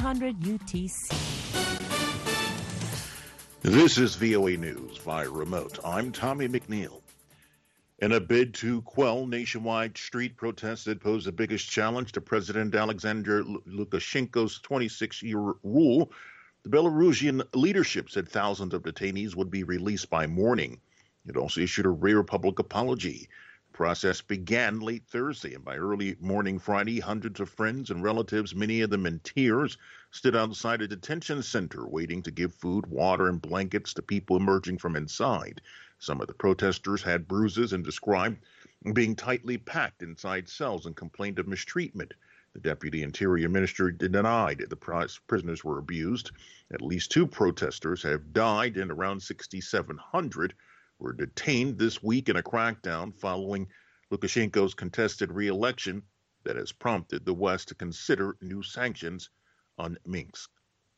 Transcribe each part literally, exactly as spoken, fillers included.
hundred U T C. This is V O A News via remote. I'm Tommy McNeil. In a bid to quell nationwide street protests that pose the biggest challenge to President Alexander Lukashenko's twenty-six-year rule, the Belarusian leadership said thousands of detainees would be released by morning. It also issued a rare public apology. The process began late Thursday, and by early morning Friday, hundreds of friends and relatives, many of them in tears, stood outside a detention center waiting to give food, water, and blankets to people emerging from inside. Some of the protesters had bruises and described being tightly packed inside cells and complained of mistreatment. The Deputy Interior Minister denied the prisoners were abused. At least two protesters have died and around sixty-seven hundred were detained this week in a crackdown following Lukashenko's contested re-election that has prompted the West to consider new sanctions on Minsk.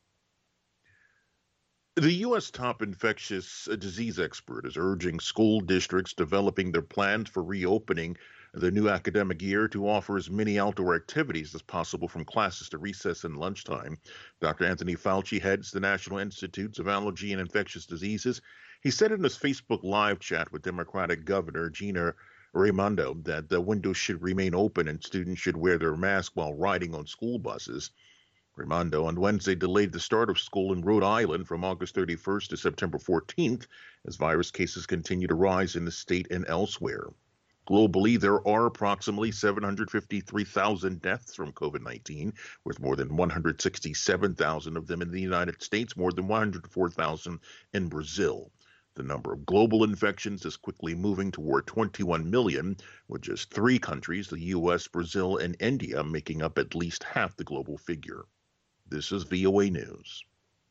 The U S top infectious disease expert is urging school districts developing their plans for reopening the new academic year to offer as many outdoor activities as possible from classes to recess and lunchtime. Doctor Anthony Fauci heads the National Institutes of Allergy and Infectious Diseases. He said in his Facebook live chat with Democratic Governor Gina Raimondo that the windows should remain open and students should wear their masks while riding on school buses. Raimondo on Wednesday delayed the start of school in Rhode Island from August thirty-first to September fourteenth as virus cases continue to rise in the state and elsewhere. Globally, there are approximately seven hundred fifty-three thousand deaths from COVID nineteen, with more than one hundred sixty-seven thousand of them in the United States, more than one hundred four thousand in Brazil. The number of global infections is quickly moving toward twenty-one million, with just three countries, the U S, Brazil, and India, making up at least half the global figure. This is V O A News.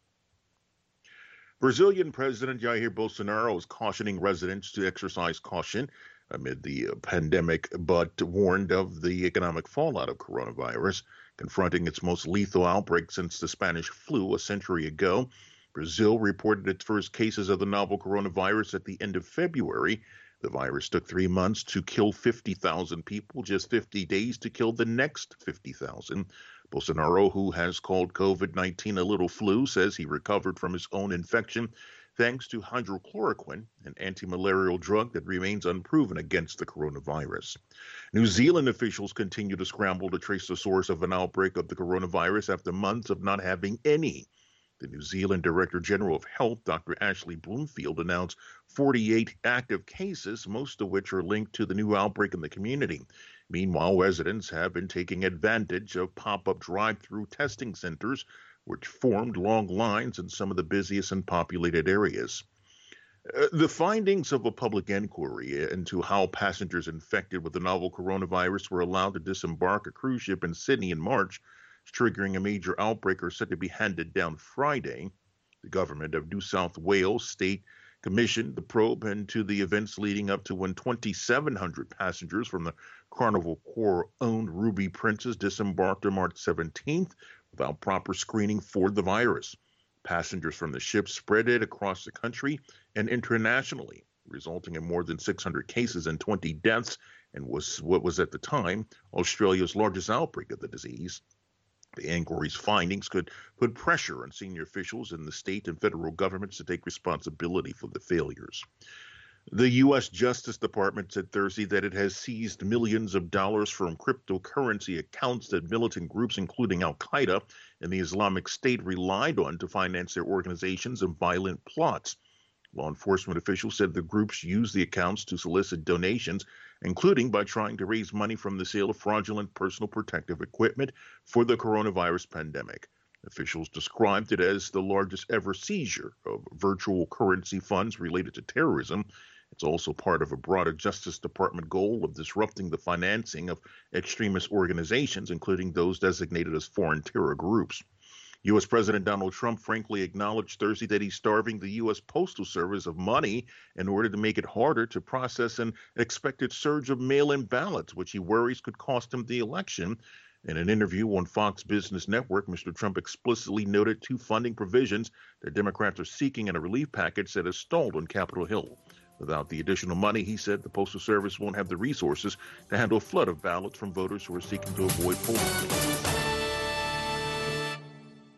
Brazilian President Jair Bolsonaro is cautioning residents to exercise caution amid the pandemic, but warned of the economic fallout of coronavirus. Confronting its most lethal outbreak since the Spanish flu a century ago, Brazil reported its first cases of the novel coronavirus at the end of February. The virus took three months to kill fifty thousand people, just fifty days to kill the next fifty thousand. Bolsonaro, who has called COVID nineteen a little flu, says he recovered from his own infection thanks to hydrochloroquine, an anti-malarial drug that remains unproven against the coronavirus. New Zealand officials continue to scramble to trace the source of an outbreak of the coronavirus after months of not having any. The New Zealand Director General of Health, Doctor Ashley Bloomfield, announced forty-eight active cases, most of which are linked to the new outbreak in the community. Meanwhile, residents have been taking advantage of pop-up drive-through testing centers, which formed long lines in some of the busiest and populated areas. Uh, the findings of a public inquiry into how passengers infected with the novel coronavirus were allowed to disembark a cruise ship in Sydney in March, triggering a major outbreak, are said to be handed down Friday. The government of New South Wales State commissioned the probe into the events leading up to when twenty-seven hundred passengers from the Carnival Corps-owned Ruby Princess disembarked on March seventeenth without proper screening for the virus. Passengers from the ship spread it across the country and internationally, resulting in more than six hundred cases and twenty deaths, and was what was at the time Australia's largest outbreak of the disease. The inquiry's findings could put pressure on senior officials in the state and federal governments to take responsibility for the failures. The U S Justice Department said Thursday that it has seized millions of dollars from cryptocurrency accounts that militant groups, including Al-Qaeda and the Islamic State, relied on to finance their organizations and violent plots. Law enforcement officials said the groups used the accounts to solicit donations, including by trying to raise money from the sale of fraudulent personal protective equipment for the coronavirus pandemic. Officials described it as the largest ever seizure of virtual currency funds related to terrorism. It's also part of a broader Justice Department goal of disrupting the financing of extremist organizations, including those designated as foreign terror groups. U S President Donald Trump frankly acknowledged Thursday that he's starving the U S Postal Service of money in order to make it harder to process an expected surge of mail-in ballots, which he worries could cost him the election. In an interview on Fox Business Network, Mister Trump explicitly noted two funding provisions that Democrats are seeking in a relief package that has stalled on Capitol Hill. Without the additional money, he said, the Postal Service won't have the resources to handle a flood of ballots from voters who are seeking to avoid polling places.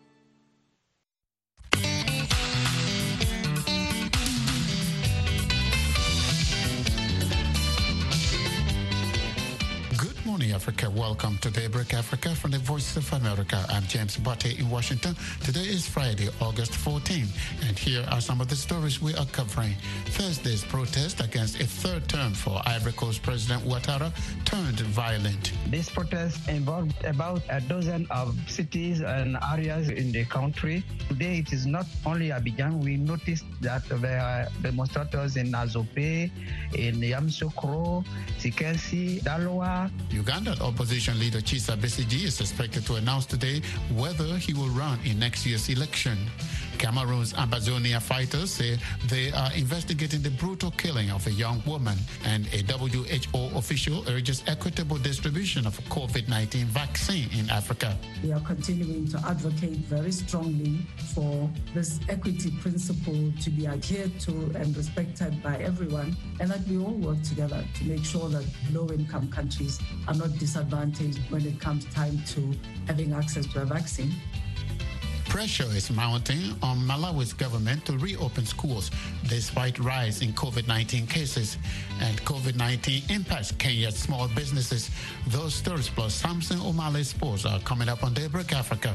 Africa. Welcome to Daybreak Africa from the Voice of America. I'm James Butte in Washington. Today is Friday, August fourteenth, and here are some of the stories we are covering. Thursday's protest against a third term for Ivory Coast President Ouattara turned violent. This protest involved about a dozen of cities and areas in the country. Today it is not only Abidjan. We noticed that there are demonstrators in Azope, in Yamoussoukro, Sikensi, Daloa. Ugandan opposition leader Kizza Besigye is expected to announce today whether he will run in next year's election. Cameroon's Ambazonia fighters say they are investigating the brutal killing of a young woman, and a W H O official urges equitable distribution of COVID nineteen vaccine in Africa. We are continuing to advocate very strongly for this equity principle to be adhered to and respected by everyone, and that we all work together to make sure that low-income countries are not disadvantaged when it comes time to having access to a vaccine. Pressure is mounting on Malawi's government to reopen schools despite rise in COVID nineteen cases, and COVID nineteen impacts Kenya's small businesses. Those stories plus Samson Omale Sports are coming up on Daybreak Africa.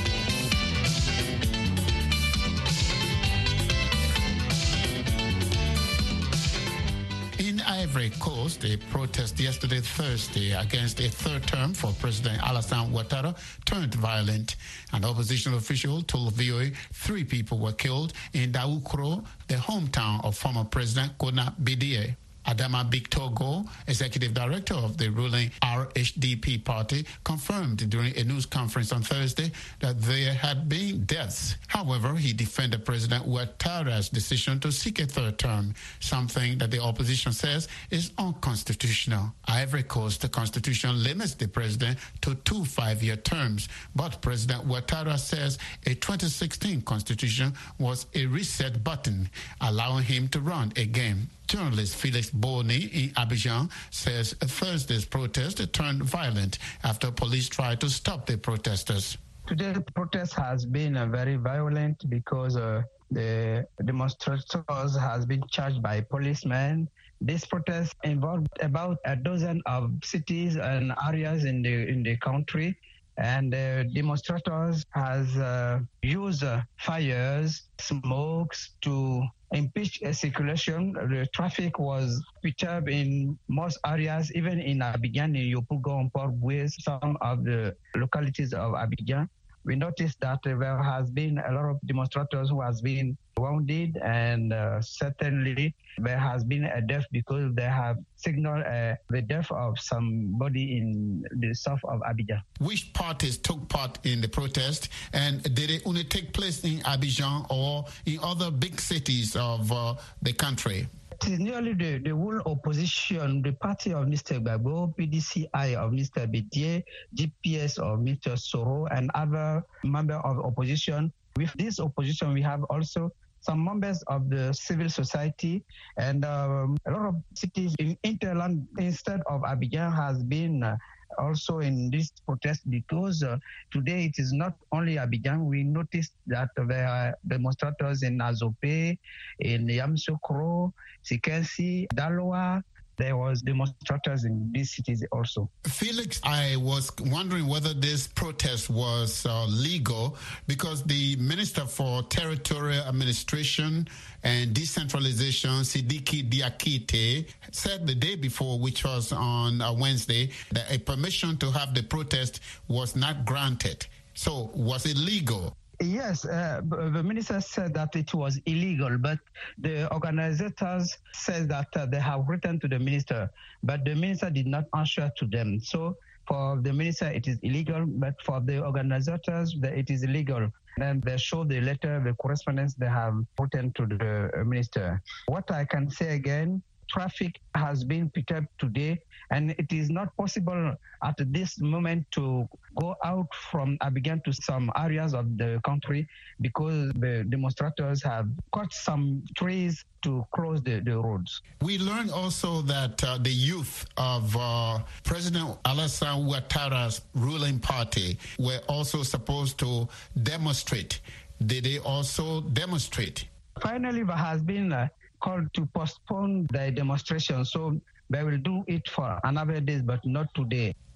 Ivory Coast, a protest yesterday Thursday against a third term for President Alassane Ouattara turned violent. An opposition official told V O A three people were killed in Daoukro, the hometown of former President Kona Bidie. Adama Bictogo, executive director of the ruling R H D P party, confirmed during a news conference on Thursday that there had been deaths. However, he defended President Ouattara's decision to seek a third term, something that the opposition says is unconstitutional. Ivory Coast, the constitution limits the president to two five-year terms, but President Ouattara says a twenty sixteen constitution was a reset button, allowing him to run again. Journalist Felix Boni in Abidjan says Thursday's protest turned violent after police tried to stop the protesters. Today, the protest has been uh, very violent because uh, the demonstrators has been charged by policemen. This protest involved about a dozen of cities and areas in the in the country, and the uh, demonstrators has uh, used uh, fires, smokes to impede a circulation. The traffic was perturbed in most areas, even in Abidjan, in Yopougon, and Port-Bouez, some of the localities of Abidjan. We noticed that there has been a lot of demonstrators who has been wounded, and uh, certainly there has been a death because they have signaled uh, the death of somebody in the south of Abidjan. Which parties took part in the protest, and did it only take place in Abidjan or in other big cities of uh, the country? It is nearly the, the whole opposition, the party of Mister Gbagbo, P D C I of Mister Bidie, G P S of Mister Soro, and other members of opposition. With this opposition, we have also some members of the civil society, and um, a lot of cities in Interland instead of Abidjan has been uh, also in this protest because uh, today it is not only Abidjan. We noticed that there are demonstrators in Azope, in Yamoussoukro, Sikensi, Daloa. There was demonstrators in these cities also. Felix, I was wondering whether this protest was uh, legal because the Minister for Territorial Administration and Decentralization, Sidiki Diakite, said the day before, which was on uh, Wednesday, that a permission to have the protest was not granted. So was it legal? Yes, uh, the minister said that it was illegal, but the organizers said that uh, they have written to the minister, but the minister did not answer to them. So for the minister, it is illegal, but for the organizers, it is illegal. And they show the letter, the correspondence they have written to the minister. What I can say again, traffic has been picked up today, and it is not possible at this moment to go out from Abidjan to some areas of the country because the demonstrators have cut some trees to close the, the roads. We learned also that uh, the youth of uh, President Alassane Ouattara's ruling party were also supposed to demonstrate. Did they also demonstrate? Finally, there has been uh, called to postpone the demonstration, so they will do it for another day, but not today.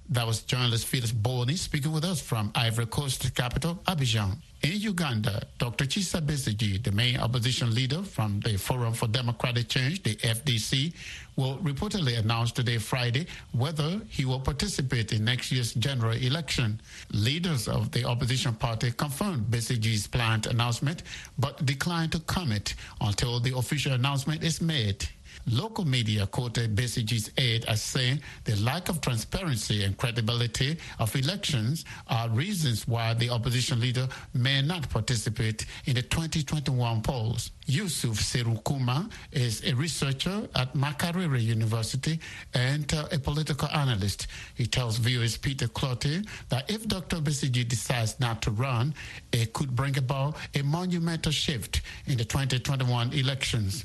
That was journalist Phyllis Boni speaking with us from Ivory Coast capital, Abidjan. In Uganda, Doctor Kizza Besigye, the main opposition leader from the Forum for Democratic Change, the F D C, will reportedly announce today, Friday, whether he will participate in next year's general election. Leaders of the opposition party confirmed Besigye's planned announcement, but declined to comment until the official announcement is made. Local media quoted Besigye's aide as saying the lack of transparency and credibility of elections are reasons why the opposition leader may not participate in the twenty twenty-one polls. Yusuf Serukuma is a researcher at Makerere University and uh, a political analyst. He tells viewers Peter Clottey that if Doctor Besigye decides not to run, it could bring about a monumental shift in the twenty twenty-one elections.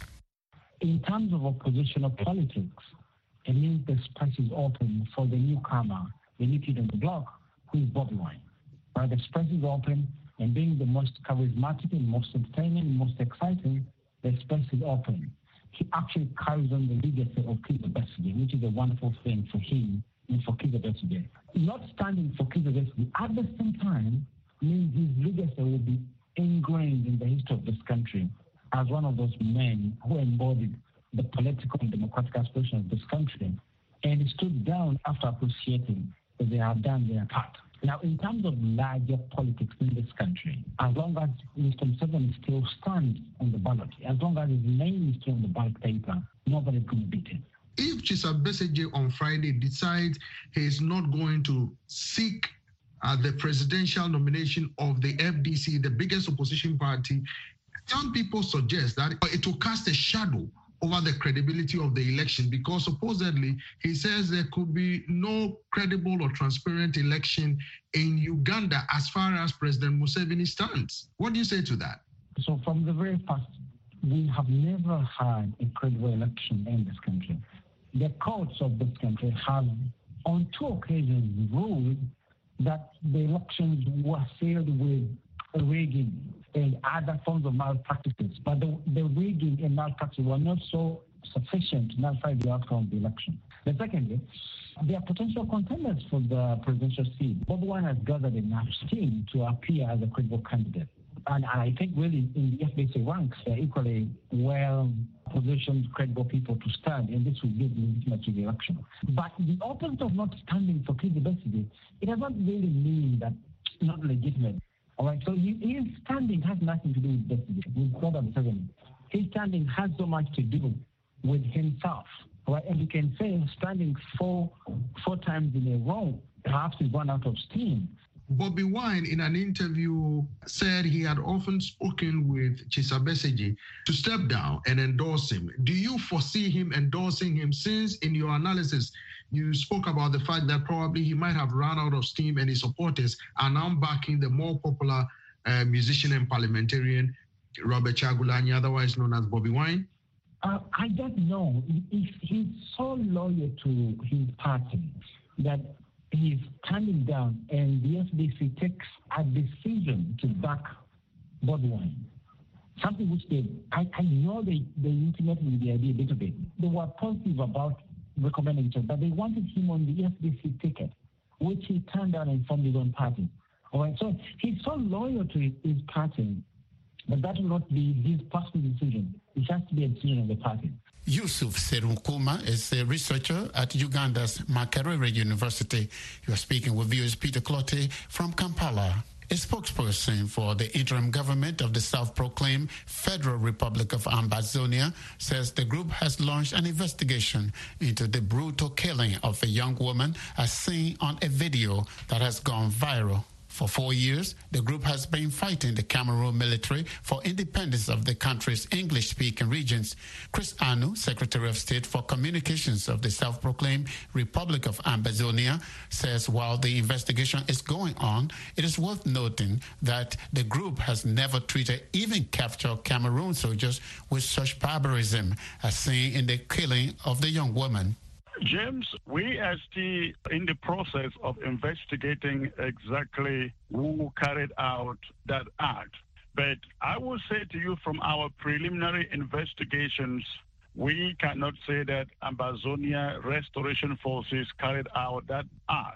In terms of oppositional politics, it means the space is open for the newcomer, the new kid on the block, who is Bobi Wine. Right? The space is open, and being the most charismatic and most entertaining and most exciting, the space is open. He actually carries on the legacy of Kizza Besigye, which is a wonderful thing for him and for Kizza Besigye. Not standing for Kizza Besigye at the same time means his legacy will be ingrained in the history of this country as one of those men who embodied the political and democratic aspirations of this country, and he stood down after appreciating that they have done their part. Now, in terms of larger politics in this country, as long as Mister Museveni still stands on the ballot, as long as his name is still on the ballot paper, nobody's going to beat him. If Kizza Besigye on Friday decides he is not going to seek uh, the presidential nomination of the F D C, the biggest opposition party, some people suggest that it will cast a shadow over the credibility of the election, because supposedly he says there could be no credible or transparent election in Uganda as far as President Museveni stands. What do you say to that? So from the very first, we have never had a credible election in this country. The courts of this country have on two occasions ruled that the elections were filled with rigging and other forms of malpractices, but the, the rigging and malpractice were not so sufficient to nullify the outcome of the election. But secondly, there are potential contenders for the presidential seat. Bobi Wine has gathered enough steam to appear as a credible candidate. And I think really in the F D C ranks, they're equally well-positioned, credible people to stand, and this will give legitimacy to the election. But the opposite of not standing for Kizza Besigye, it doesn't really mean that it's not legitimate. All right, so his standing has nothing to do with Besigye, with Robert Museveni. His standing has so much to do with himself. All right, and you can say standing four four times in a row, perhaps he's run out of steam. Bobi Wine, in an interview, said he had often spoken with Kizza Besigye to step down and endorse him. Do you foresee him endorsing him, since in your analysis you spoke about the fact that probably he might have run out of steam and his supporters are now backing the more popular uh, musician and parliamentarian Robert Kyagulanyi, otherwise known as Bobi Wine? Uh, I don't know. If he's so loyal to his party that he's standing down and the F D C takes a decision to back Bobi Wine, something which they, I, I know they, they intimated with the idea a little bit. They were positive about recommending him, but they wanted him on the F D C ticket, which he turned down and formed his own party. All right, so he's so loyal to his, his party, but that will not be his personal decision. It has to be a decision of the party. Yusuf Serukuma is a researcher at Uganda's Makerere University. You are speaking with viewers Peter Clottey from Kampala. A spokesperson for the interim government of the self-proclaimed Federal Republic of Ambazonia says the group has launched an investigation into the brutal killing of a young woman as seen on a video that has gone viral. For four years, the group has been fighting the Cameroon military for independence of the country's English-speaking regions. Chris Anu, Secretary of State for Communications of the self-proclaimed Republic of Ambazonia, says while the investigation is going on, it is worth noting that the group has never treated, even captured Cameroon soldiers with such barbarism as seen in the killing of the young woman. James, we are still in the process of investigating exactly who carried out that act. But I will say to you, from our preliminary investigations, we cannot say that Ambazonia Restoration Forces carried out that act.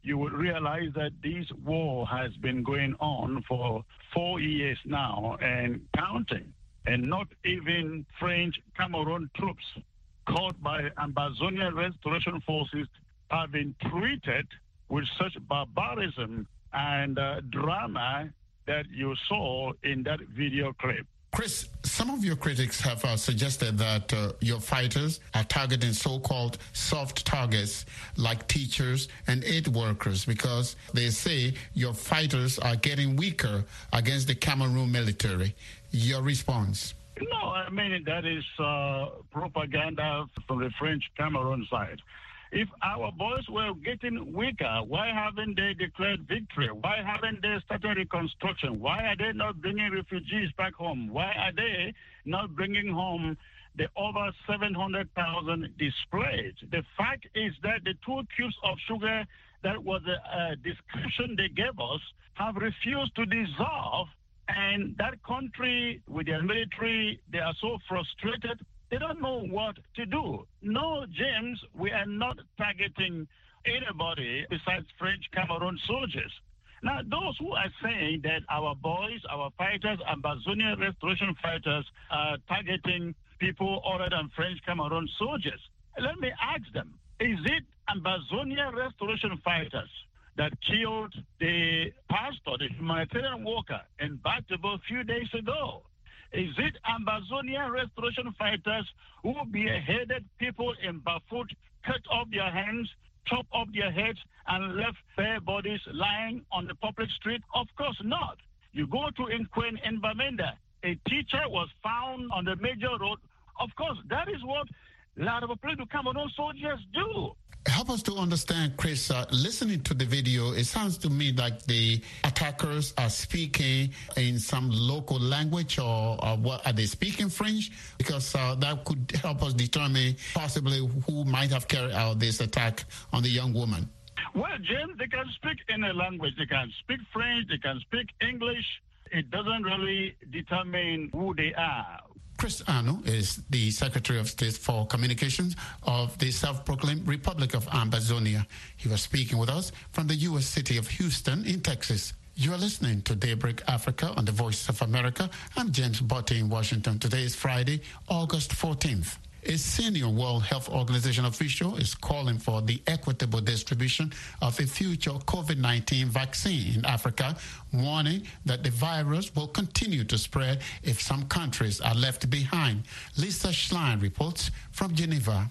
you would realize that this war has been going on for four years now and counting. And not even French Cameroon troops caught by Ambazonia Restoration Forces have been treated with such barbarism and uh, drama that you saw in that video clip. Chris, some of your critics have uh, suggested that uh, your fighters are targeting so-called soft targets like teachers and aid workers because they say your fighters are getting weaker against the Cameroon military. Your response? No, I mean, that is uh, propaganda from the French Cameroon side. If our boys were getting weaker, why haven't they declared victory? Why haven't they started reconstruction? Why are they not bringing refugees back home? Why are they not bringing home the over seven hundred thousand displaced? The fact is that the two cubes of sugar that was a, a description they gave us have refused to dissolve. And that country, with their military, they are so frustrated. They don't know what to do. No, James, we are not targeting anybody besides French Cameroon soldiers. Now, those who are saying that our boys, our fighters, Ambazonia Restoration fighters are targeting people other than French Cameroon soldiers, let me ask them, is it Ambazonia Restoration fighters that killed the pastor, the humanitarian worker in Batabo a few days ago? Is it Ambazonia Restoration fighters who beheaded people in Bafut, cut off their hands, chop off their heads, and left their bodies lying on the public street? Of course not. You go to Inquen in Bamenda, a teacher was found on the major road. Of course, that is what Labour Cameroon soldiers do. Help us to understand, Chris. Uh, listening to the video, it sounds to me like the attackers are speaking in some local language, or, or what are they speaking French? Because uh, that could help us determine possibly who might have carried out this attack on the young woman. Well, James, they can speak any language. They can speak French. They can speak English. It doesn't really determine who they are. Chris Anu is the Secretary of State for Communications of the self-proclaimed Republic of Ambazonia. He was speaking with us from the U S city of Houston in Texas. You are listening to Daybreak Africa on the Voice of America. I'm James Botte in Washington. Today is Friday, August fourteenth. A senior World Health Organization official is calling for the equitable distribution of a future COVID nineteen vaccine in Africa, warning that the virus will continue to spread if some countries are left behind. Lisa Schlein reports from Geneva.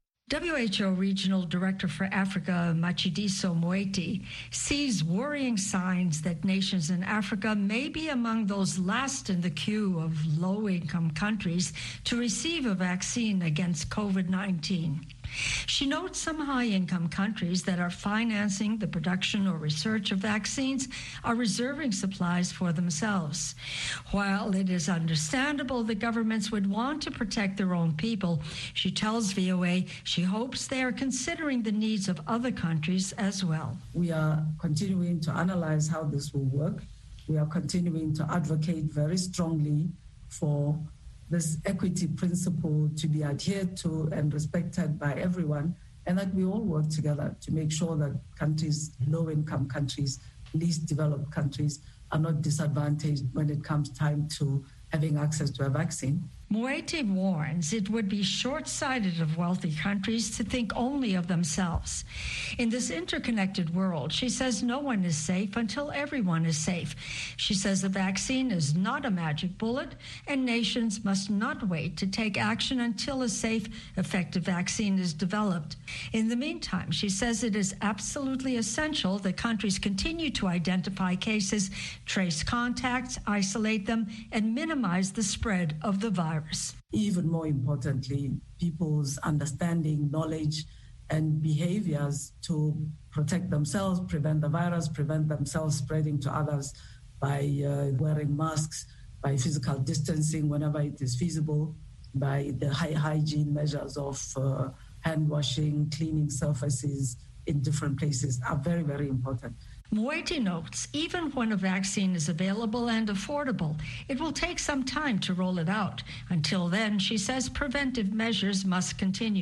W H O Regional Director for Africa, Matshidiso Moeti, sees worrying signs that nations in Africa may be among those last in the queue of low-income countries to receive a vaccine against COVID nineteen. She notes some high-income countries that are financing the production or research of vaccines are reserving supplies for themselves. While it is understandable that governments would want to protect their own people, she tells V O A she hopes they are considering the needs of other countries as well. We are continuing to analyze how this will work. We are continuing to advocate very strongly for this equity principle to be adhered to and respected by everyone, and that we all work together to make sure that countries, low-income countries, least developed countries, are not disadvantaged when it comes time to having access to a vaccine. Moeti warns it would be short-sighted of wealthy countries to think only of themselves. In this interconnected world, she says no one is safe until everyone is safe. She says the vaccine is not a magic bullet, and nations must not wait to take action until a safe, effective vaccine is developed. In the meantime, she says it is absolutely essential that countries continue to identify cases, trace contacts, isolate them, and minimize the spread of the virus. Even more importantly, people's understanding, knowledge, and behaviors to protect themselves, prevent the virus, prevent themselves spreading to others by uh, wearing masks, by physical distancing whenever it is feasible, by the high hygiene measures of uh, hand washing, cleaning surfaces in different places are very, very important. Moeti notes, even when a vaccine is available and affordable, it will take some time to roll it out. Until then, she says preventive measures must continue.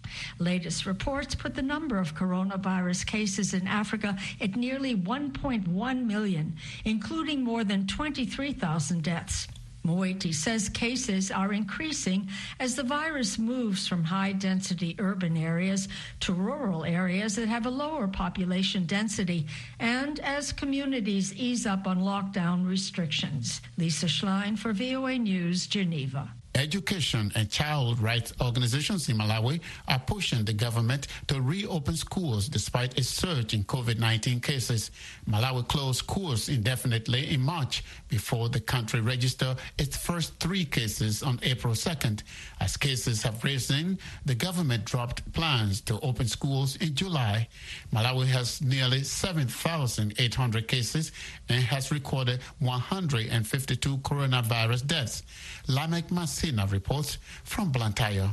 Latest reports put the number of coronavirus cases in Africa at nearly one point one million, including more than twenty-three thousand deaths. Moeti says cases are increasing as the virus moves from high-density urban areas to rural areas that have a lower population density and as communities ease up on lockdown restrictions. Lisa Schlein for V O A News, Geneva. Education and child rights organizations in Malawi are pushing the government to reopen schools despite a surge in COVID nineteen cases. Malawi closed schools indefinitely in March before the country registered its first three cases on April second. As cases have risen, the government dropped plans to open schools in July. Malawi has nearly seven thousand eight hundred cases and has recorded one hundred fifty-two coronavirus deaths. Lamek Masina reports from Blantyre.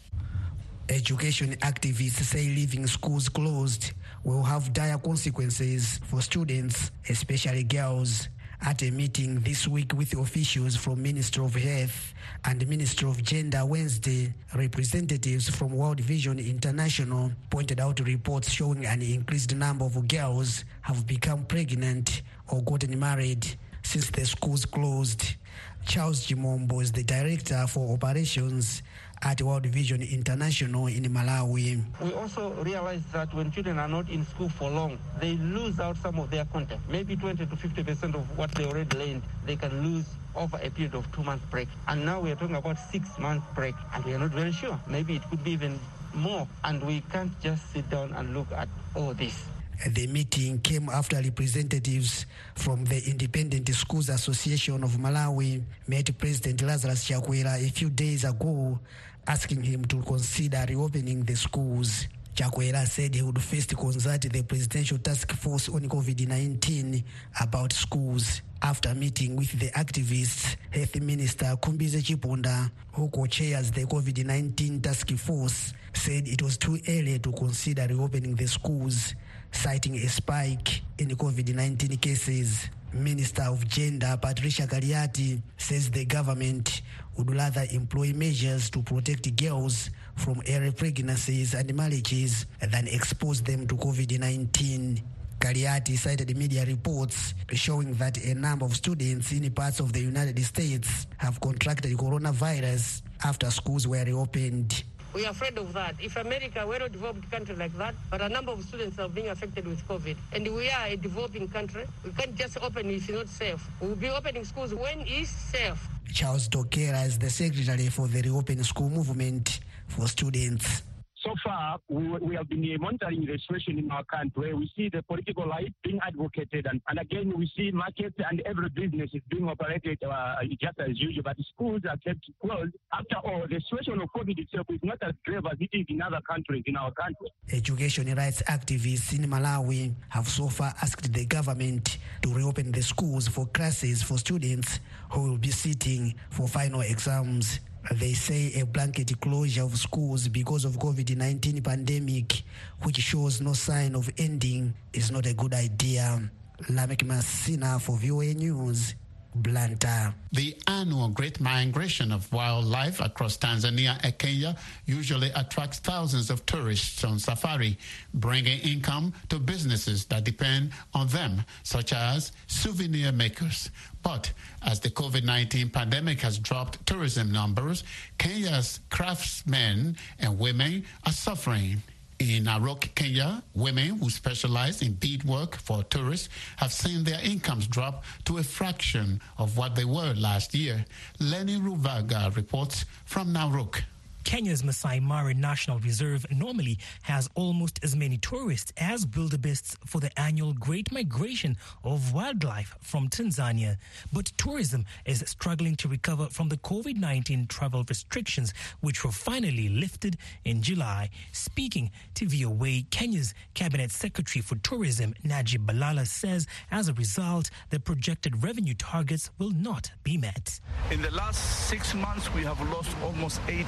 Education activists say leaving schools closed will have dire consequences for students, especially girls. At a meeting this week with officials from Ministry of Health and Ministry of Gender Wednesday, representatives from World Vision International pointed out reports showing an increased number of girls have become pregnant or gotten married since the schools closed. Charles Jimombo is the director for operations at World Vision International in Malawi. We also realize that when children are not in school for long, they lose out some of their content. Maybe twenty to fifty percent of what they already learned, they can lose over a period of two months break. And now we are talking about six months break, and we are not very sure. Maybe it could be even more, and we can't just sit down and look at all this. The meeting came after representatives from the Independent Schools Association of Malawi met President Lazarus Chakwera a few days ago, asking him to consider reopening the schools. Chakwera said he would first consult the Presidential Task Force on COVID nineteen about schools. After meeting with the activists, Health Minister Kumbize Chiponda, who co-chairs the COVID nineteen Task Force, said it was too early to consider reopening the schools, citing a spike in COVID nineteen cases. Minister of Gender Patricia Galiati says the government would rather employ measures to protect girls from early pregnancies and marriages than expose them to COVID nineteen. Galiati cited media reports showing that a number of students in parts of the United States have contracted coronavirus after schools were reopened. We are afraid of that. If America were a developed country like that, but a number of students are being affected with COVID, and we are a developing country, we can't just open if it's not safe. We'll be opening schools when it's safe. Charles Dokera is the secretary for the Reopen School Movement for Students. So far, we, we have been monitoring the situation in our country. We see the political life being advocated, and, and again, we see markets and every business is being operated uh, just as usual, but schools are kept closed. After all, the situation of COVID itself is not as grave as it is in other countries in our country. Education rights activists in Malawi have so far asked the government to reopen the schools for classes for students who will be sitting for final exams. They say a blanket closure of schools because of COVID nineteen pandemic, which shows no sign of ending, is not a good idea. Lamek Masina for V O A News, Blantyre. The annual Great Migration of Wildlife across Tanzania and Kenya usually attracts thousands of tourists on safari, bringing income to businesses that depend on them, such as souvenir makers. But as the COVID nineteen pandemic has dropped tourism numbers, Kenya's craftsmen and women are suffering. In Narok, Kenya, women who specialize in beadwork for tourists have seen their incomes drop to a fraction of what they were last year. Lenny Ruvaga reports from Narok. Kenya's Masai Mara National Reserve normally has almost as many tourists as wildebeests for the annual Great Migration of Wildlife from Tanzania. But tourism is struggling to recover from the COVID nineteen travel restrictions, which were finally lifted in July. Speaking to V O A, Kenya's Cabinet Secretary for Tourism, Najib Balala, says as a result, the projected revenue targets will not be met. In the last six months, we have lost almost eight hundred million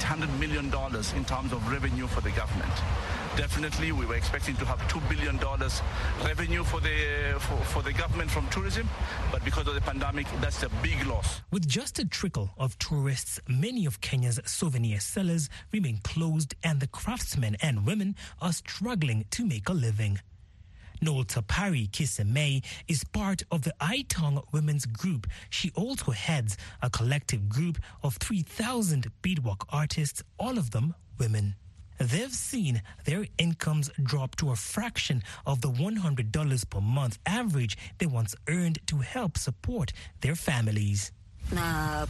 million dollars in terms of revenue for the government. Definitely, we were expecting to have two billion dollars revenue for the for, for the government from tourism, but because of the pandemic, that's a big loss. With just a trickle of tourists, many of Kenya's souvenir sellers remain closed, and the craftsmen and women are struggling to make a living. Noel Tapari Kisemei is part of the Aitong Women's Group. She also heads a collective group of three thousand beadwork artists, all of them women. They've seen their incomes drop to a fraction of the one hundred dollars per month average they once earned to help support their families. As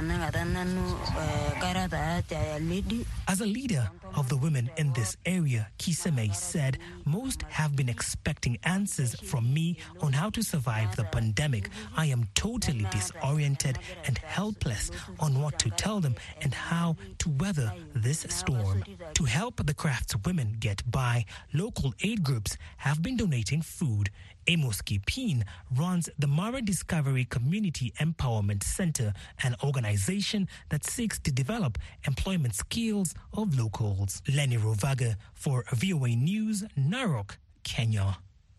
a leader of the women in this area, Kisemei said, most have been expecting answers from me on how to survive the pandemic. I am totally disoriented and helpless on what to tell them and how to weather this storm. To help the craftswomen get by, local aid groups have been donating food. Amos Kipin runs the Mara Discovery Community Empowerment Center, an organization that seeks to develop employment skills of locals. Lenny Rovaga for V O A News, Narok, Kenya.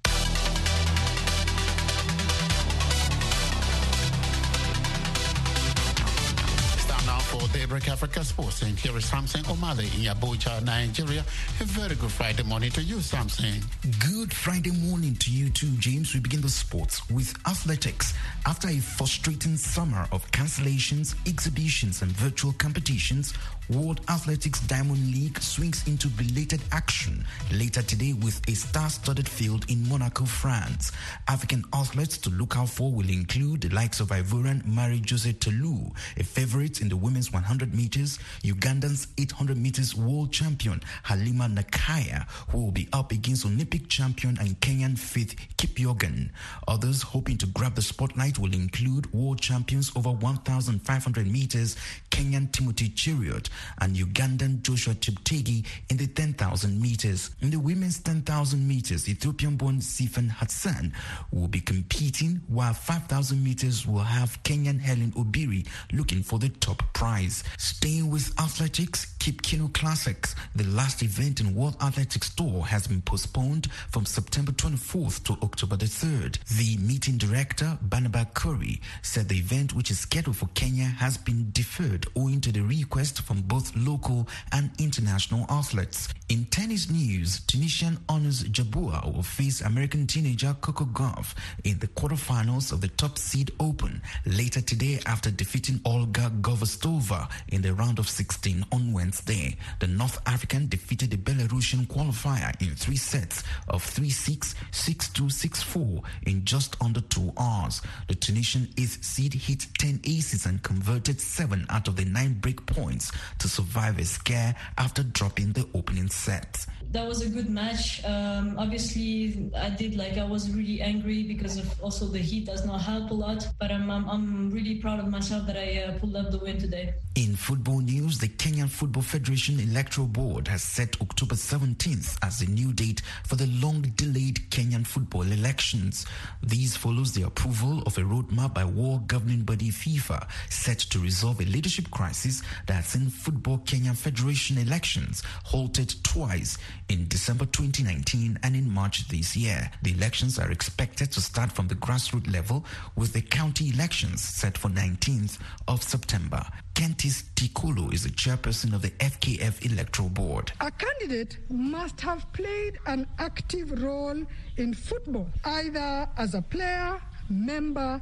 For Daybreak Africa Sports, and here is Samson O'Malley in Abuja, Nigeria. A very good Friday morning to you, Samson. Good Friday morning to you too, James. We begin the sports with athletics. After a frustrating summer of cancellations, exhibitions, and virtual competitions, World Athletics Diamond League swings into belated action later today with a star-studded field in Monaco, France. African athletes to look out for will include the likes of Ivorian Marie-Josée Tellou, a favorite in the women's one hundred meters, Ugandan's eight hundred meters world champion Halima Nakaya, who will be up against Olympic champion and Kenyan Faith Kipyegon. Others hoping to grab the spotlight will include world champions over one thousand five hundred meters, Kenyan Timothy Cheruiyot, and Ugandan Joshua Cheptegei in the ten thousand meters. In the women's ten thousand meters, Ethiopian-born Sifan Hassan will be competing, while five thousand meters will have Kenyan Helen Obiri looking for the top prize. Staying with athletics, Cape Kino Classics, the last event in World Athletics Tour, has been postponed from September twenty-fourth to October the third. The meeting director, Barnaba Curry, said the event, which is scheduled for Kenya, has been deferred owing to the request from both local and international athletes. In tennis news, Tunisian Honors Jabboua will face American teenager Coco Gauff in the quarterfinals of the top seed Open later today after defeating Olga Govastova in the round of sixteen on Wednesday. The North African defeated the Belarusian qualifier in three sets of three six, six two, six four in just under two hours. The Tunisian eighth seed hit ten aces and converted seven out of the nine break points to survive a scare after dropping the opening set. That was a good match. Um, obviously, I did like I was really angry because of also the heat does not help a lot. But I'm I'm, I'm really proud of myself that I uh, pulled up the win today. In football news, the Kenyan Football Federation Electoral Board has set October seventeenth as the new date for the long-delayed Kenyan football elections. This follows the approval of a roadmap by world governing body FIFA set to resolve a leadership crisis that's seen Football Kenyan Federation elections halted twice in December twenty nineteen and in March this year. The elections are expected to start from the grassroots level, with the county elections set for nineteenth of September. Kentis Tikolo is the chairperson of the F K F Electoral Board. A candidate must have played an active role in football, either as a player, member,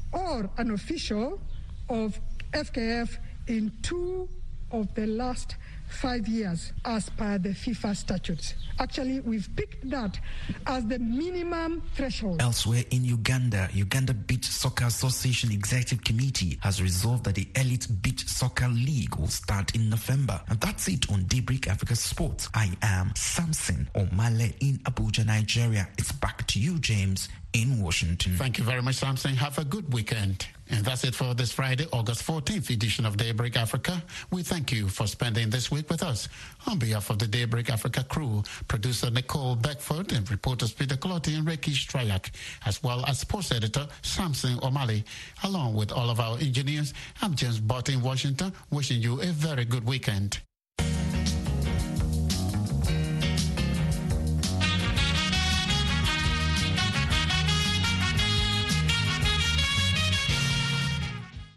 or an official of F K F in two of the last five years as per the FIFA statutes. Actually, we've picked that as the minimum threshold. Elsewhere in Uganda, Uganda Beach Soccer Association Executive Committee has resolved that the Elite Beach Soccer League will start in November. And that's it on Daybreak Africa Sports. I am Samson O'Malley in Abuja, Nigeria. It's back to you, James, in Washington. Thank you very much, Samson. Have a good weekend. And that's it for this Friday, August fourteenth edition of Daybreak Africa. We thank you for spending this week with us. On behalf of the Daybreak Africa crew, producer Nicole Beckford and reporters Peter Clotti and Ricky Strayak, as well as sports editor Samson O'Malley, along with all of our engineers, I'm James Bott in Washington, wishing you a very good weekend.